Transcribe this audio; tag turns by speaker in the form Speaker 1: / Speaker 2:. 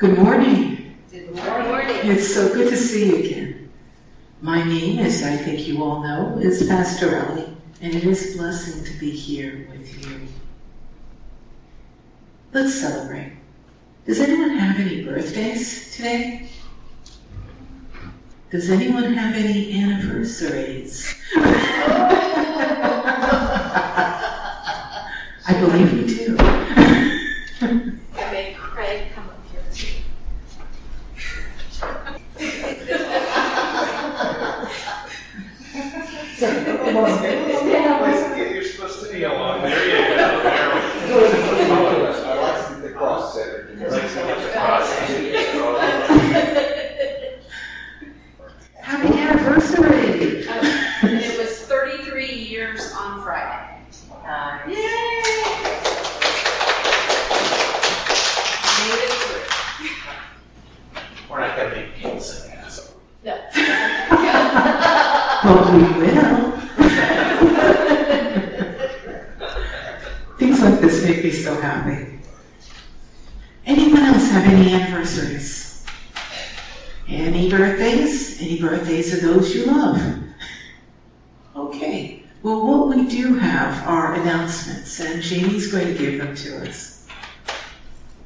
Speaker 1: Good morning.
Speaker 2: Good morning.
Speaker 1: It's so good to see you again. My name, as I think you all know, is Pastor Ellie, and it is a blessing to be here with you. Let's celebrate. Does anyone have any birthdays today? Does anyone have any anniversaries? I believe you do.
Speaker 2: I made Craig come up here too.
Speaker 3: You're supposed to kneel on. There you go. I like to be the cross setter.
Speaker 1: Happy anniversary!
Speaker 2: It was 33 years on Friday. Yay! Made it through.
Speaker 3: We're not going to make people sing that song.
Speaker 2: No.
Speaker 1: Well, we will. Things like this make me so happy. Anyone else have any anniversaries? Any birthdays? Any birthdays of those you love? Okay. Well, what we do have are announcements, and Jamie's going to give them to us.